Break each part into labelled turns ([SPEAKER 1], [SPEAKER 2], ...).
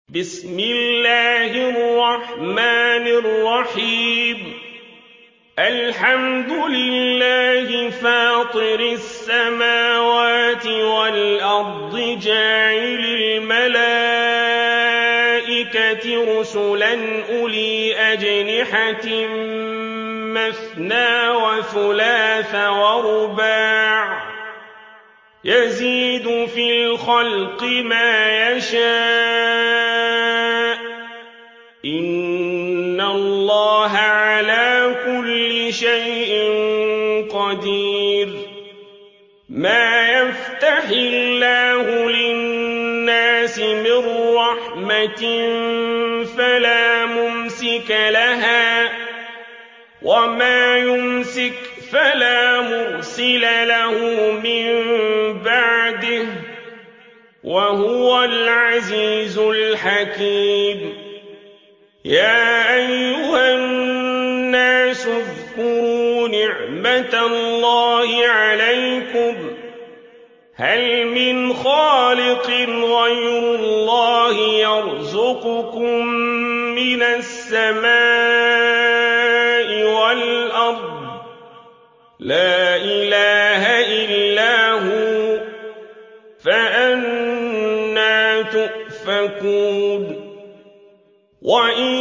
[SPEAKER 1] بسم الله الرحمن الرحيم الحمد لله فاطر السماوات والأرض جاعل الملائكة رسلا أولي أجنحة مثنى وثلاث ورباع يزيد في الخلق ما يشاء إن الله على كل شيء قدير ما يفتح الله للناس من رحمة فلا ممسك لها وما يمسك فلا مرسل له من بعده وهو العزيز الحكيم يا أيها الناس اذكروا نعمة الله عليكم هل من خالق غير الله يرزقكم من السماء والأرض لا إله إلا هو فأنى تؤفكون وإن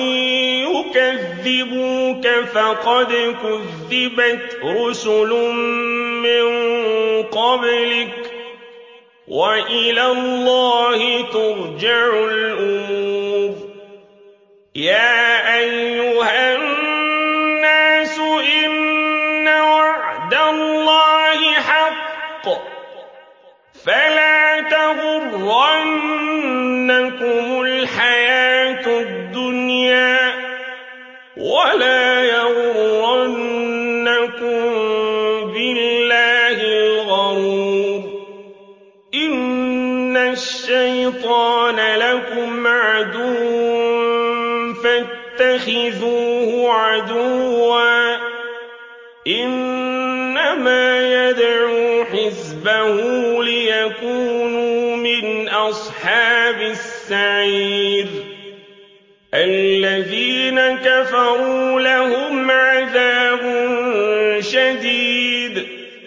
[SPEAKER 1] يكذبوك فقد كذبت رسل من قبلك وإلى الله ترجع الأمور يا أيها الناس إن وعد الله حق فلا تغرنكم الحياة الدنيا ولا يغرنكم بالله الغرور إن الشيطان لكم عدو فاتخذوه عدوا إنما يدعو حزبه ليكونوا من أصحاب السعير الذين كفروا لهم عذاب شديد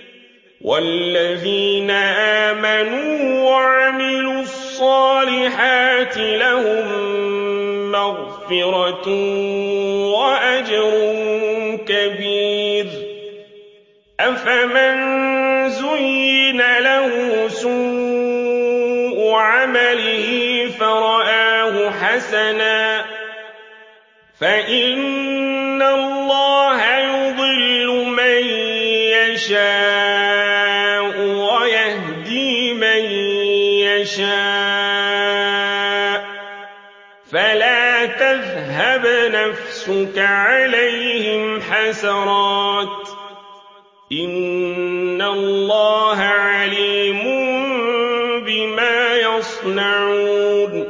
[SPEAKER 1] والذين آمنوا وعملوا الصالحات لهم مغفرة وأجر كبير أفمن زين له سوء عمله فرآه حسنا فإن الله يضل من يشاء ويهدي من يشاء فلا تذهب نفسك عليهم حسرات إن الله عليم بما يصنعون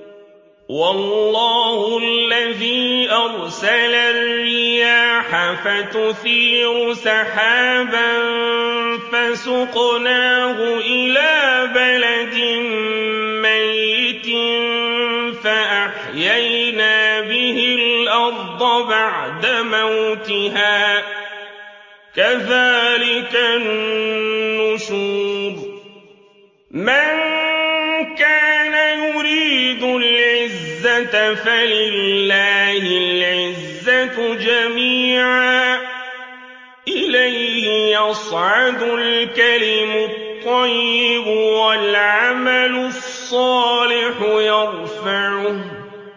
[SPEAKER 1] والله الذي أرسل الرياح فتثير سحابا فسقناه إلى بلد ميت فأحيينا به الأرض بعد موتها كذلك النشور من كان يريد العزة فلله العزة جميعا إليه يصعد الكلم الطيب والعمل الصالح يرفعه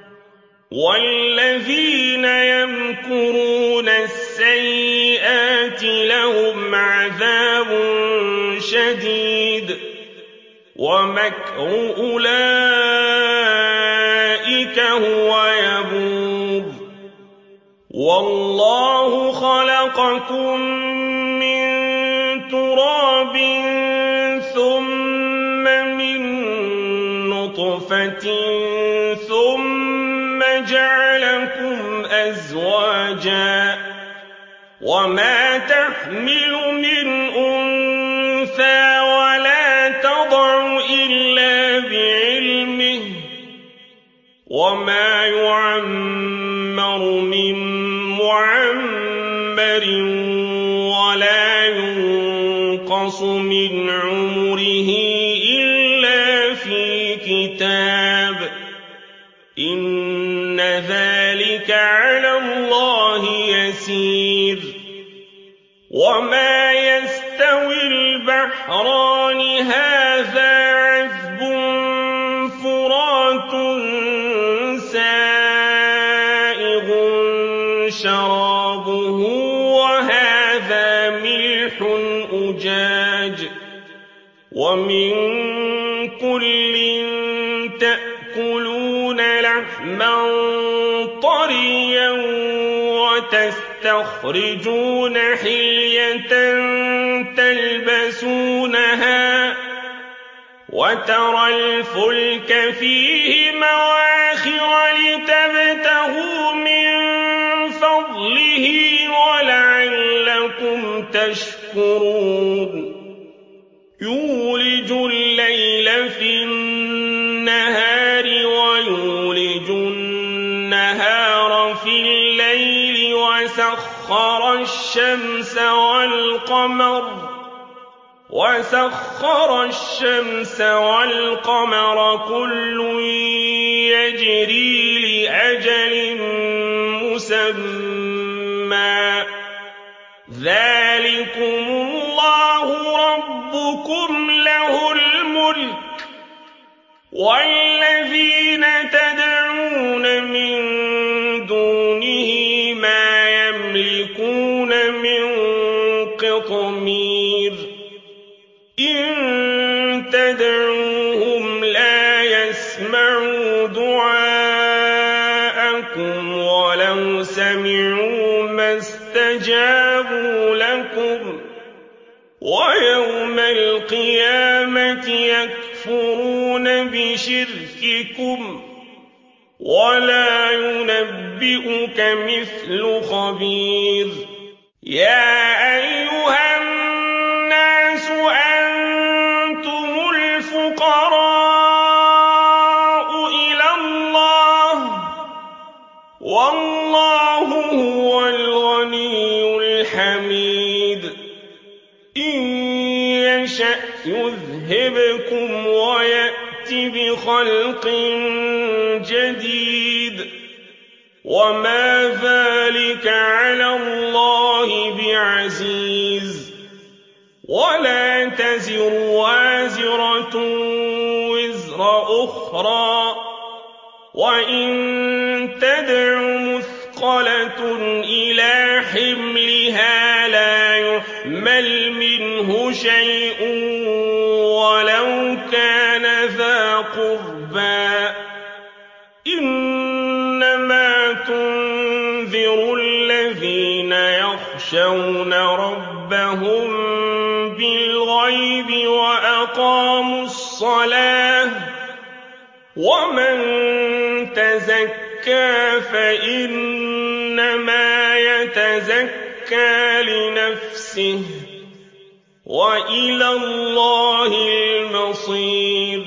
[SPEAKER 1] والذين يمكرون السيئات لهم عذاب شديد ومكر أولئك هو يبور والله خلقكم من تراب ثم من نطفة ثم جعلكم أزواجا وما تحمل من أنثى ولا تضع إلا بعلمه وما يعمر من معمر ولا ينقص من عمره إلا في كتاب إن ذلك على الله يسير وما يستوي البحران هذا عذب فرات سائغ شرابه وهذا ملح أجاج ومن كل تأكلون لحما طريا وتستخرجون حلية تلبسونها وترى الفلك فيه مواخر لتبتغوا من فضله ولعلكم تشكرون يولج الليل في النهار ويولج النهار في الليل وسخر الشمس والقمر كل يجري لأجل مسمى ذلكم الله ربكم له الملك والذين تدعون من دونه ما يملكون من قطمير إن تدعوهم لا يسمعوا دعاءكم ولو سمعوا ما استجابوا لكم ويوم القيامة يكفرون بشرككم ولا ينبئك مثل خبير يا أيها الناس أنتم الفقراء إلى الله والله هو الغني الحميد إن يشأ يذهبكم ويأت بخلق جديد وما ذلك على الله بعزيز ولا تزر وازرة وزر أخرى وإن تدع مثقلة إلى حملها لا يحمل منه شيء ولو كان ذا قربى إنما تنذر الذين يخشون ربهم بالغيب وأقاموا الصلاة ومن تزكى فإنما يتزكى لنفسه وإلى الله المصير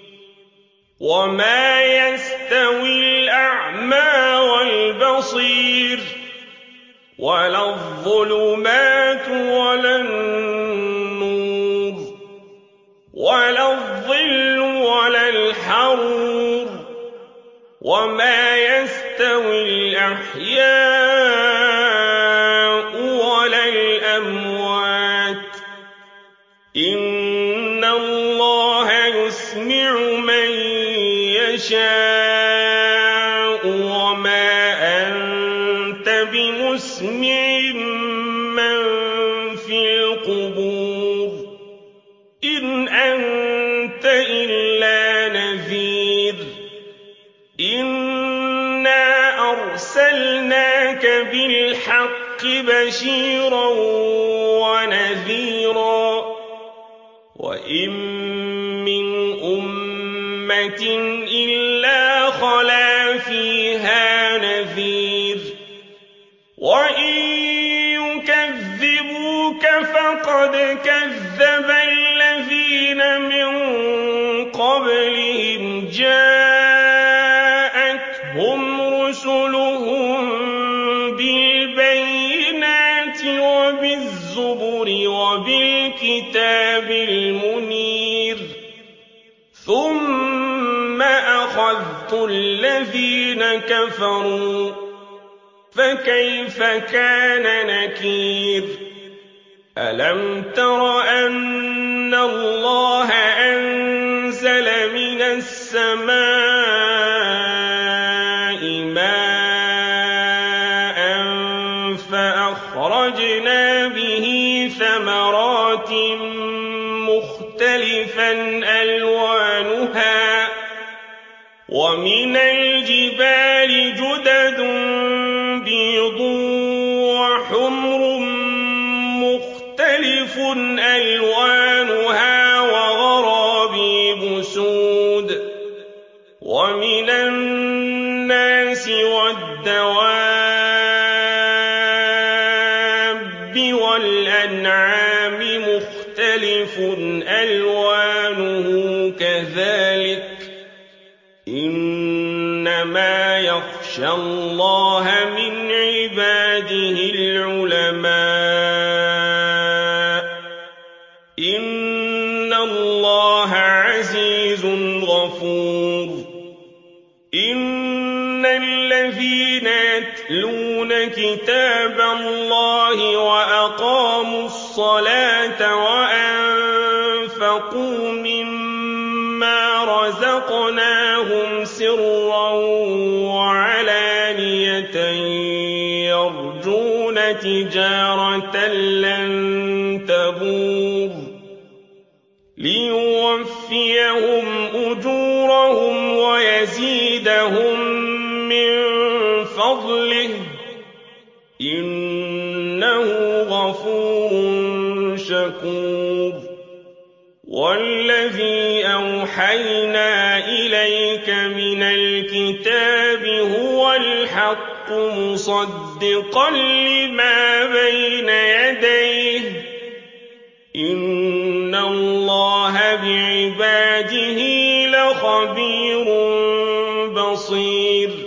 [SPEAKER 1] وما يستوي الأعمى والبصير ولا الظلمات ولا النور ولا الظل ولا الحرور وما يستوي الأحياء ولا الأموات إن الله يسمع من يشاء وما أنت بمسمع من في القبور إن أنت إلا نذير إنا أرسلناك بالحق بشيرا ونذيرا وإن من أمة إلا خلا فيها نذير وإن يكذبوك فقد كذب الذين من قبلهم جاءتهم جاءتهم رسلهم بالبينات وبالزبر وبالكتاب المنير ثم أخذت الذين كفروا فكيف كان نكير ألم تر أن الله أنزل من السماء ماء فأخرجنا به ثمرات مختلفا ألوانها ومن الجبال جدد بيض وحمر مختلف ألوانها وغرابيب سود ومن الناس والدواب والأنعام مختلف ألوانه كذلك إنما يخشى الله من عباده العلماء إن الله عزيز غفور إن الذين يتلون كتاب الله وأقاموا الصلاة وأنفقوا مما رزقناهم سرا وعلانية يرجون تجارة لن تبور ليوفيهم أجورهم ويزيدهم من فضله إنه غفور شكور والذي أوحينا إليك من الكتاب هو الحق مصدقا لما بين يديه إن الله بعباده لخبير بصير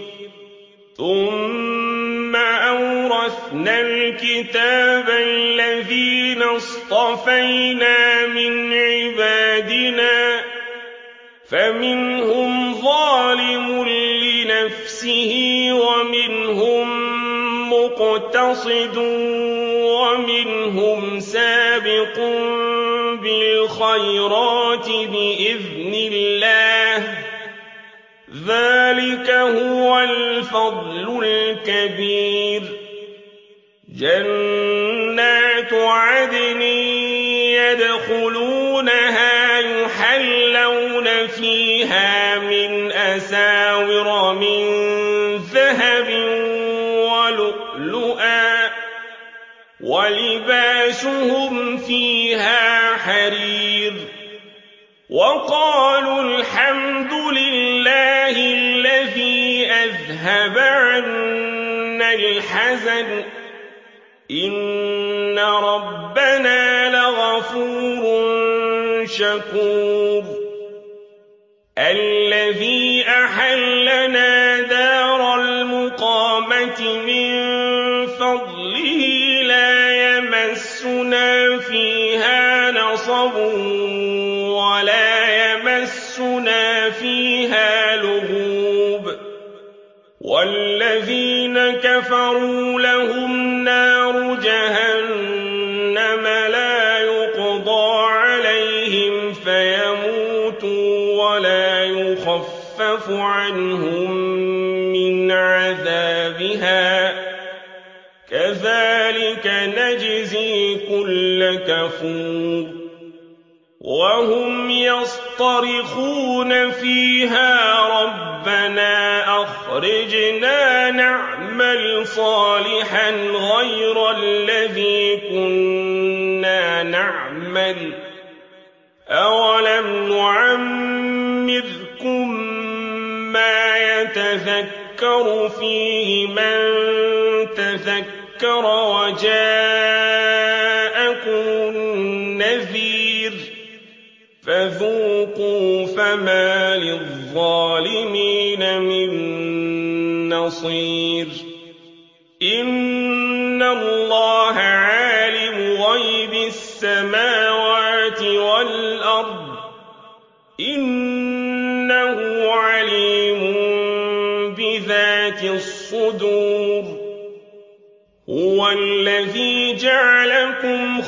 [SPEAKER 1] ثم أورثنا الكتاب الذين اصطفينا من عبادنا فمنهم ظالم لنفسه ومنهم مقتصد ومنهم سابق بالخيرات بإذن الله ذلك هو الفضل الكبير جنات عدن يدخلونها يحلون فيها من أساور من ذهب ولؤلؤا ولباسهم فيها حرير وقالوا الحمد لله الذي أذهب عنا الحزن إن ربنا لغفور شكور الذي أحلنا دار المقامة من فضله لا يمسنا فيها نصب ولا يمسنا فيها لغوب والذين كفروا لهم نار جهنم لا يقضى عليهم فيموتوا ولا يخفف عنهم من عذابها كذلك نجزي كل كفور وهم يصطرخون فيها ربنا أخرجنا نعمل صالحا غير الذي كنا نعمل أولم نعمركم ما يتذكر فيه من تذكر وجاءكم النذير فذوقوا فما للظالمين من نصير إن الله عالم غيب السماوات والأرض إنه عليم بذات الصدور هو الذي جعلكم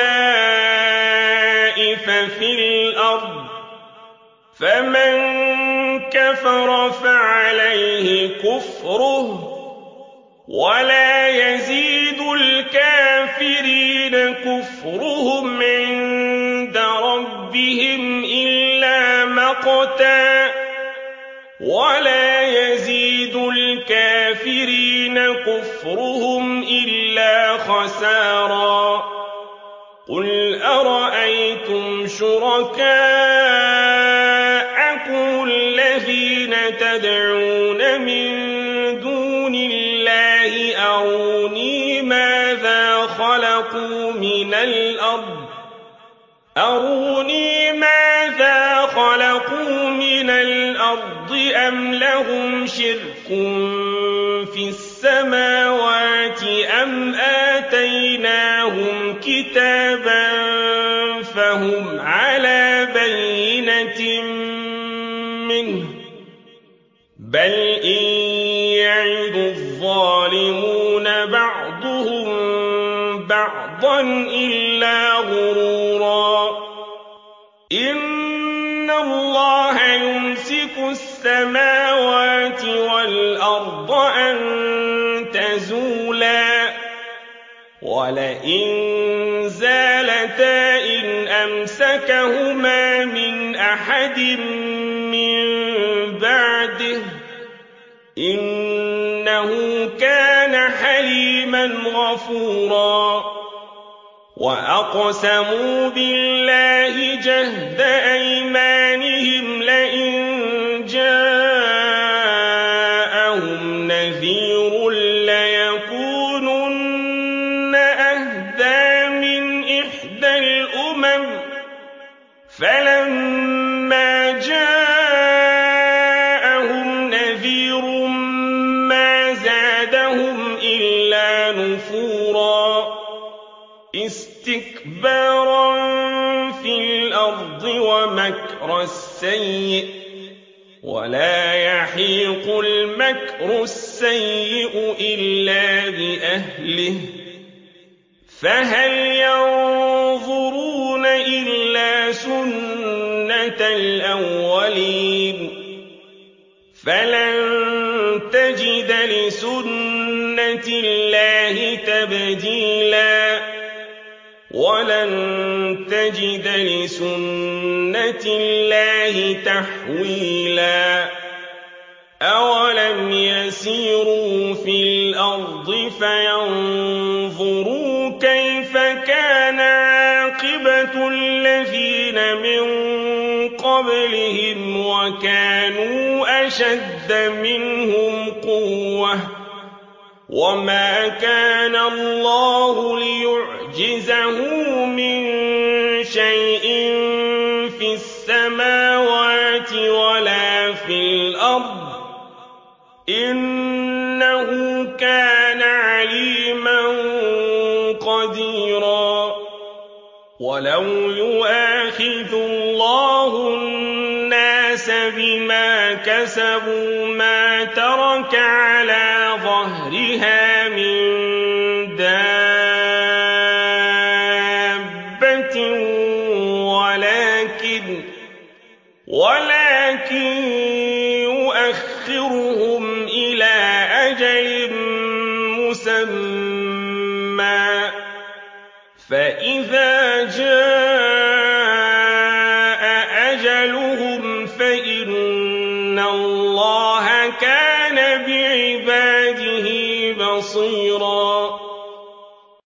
[SPEAKER 1] خلائف في الأرض فمن كفر فعليه كفره ولا يزيد الكافرين كفرهم عند ربهم إلا مقتا ولا يزيد الكافرين كفرهم إلا خسارا قل أرأيتم شركاءكم الذين تدعون من دون الله أروني ماذا خلقوا من الأرض أم لهم شرك في السماوات أم آتيناهم كتابا فهم على بينة منه بل إن يعد الظالمون بعضهم بعضا إلا غرورا إن الله يمسك السماوات والأرض أن تزولا ولئن زالتا إن أمسكهما من أحد من بعده إنه كان حليما غفورا وأقسموا بالله جهد أيمانهم لئن جاءهم نذير ليكونن أهدى من إحدى الأمم فلما جاءهم نذير ما زادهم إلا نفورا استكبارا في الأرض ومكر السيء ولا يحيق المكر السيء إلا بأهله فهل ينظرون إلا سنة الأولين فلن تجد لسنة الله تبديلا ولن تجد لسنة الله تحويلا أولم يسيروا في الأرض فينظروا كيف كان عاقبة الذين من قبلهم وكانوا أشد منهم قوة وما كان الله ليعجزه من شيء في السماوات ولا في الأرض إنه كان عليما قديرا ولو يؤاخذ الله الناس بما كسبوا ما ترك على ظهرها من دابة ولكن يؤخرهم إلى أجل مسمى فإذا جاء أجلهم فإن الله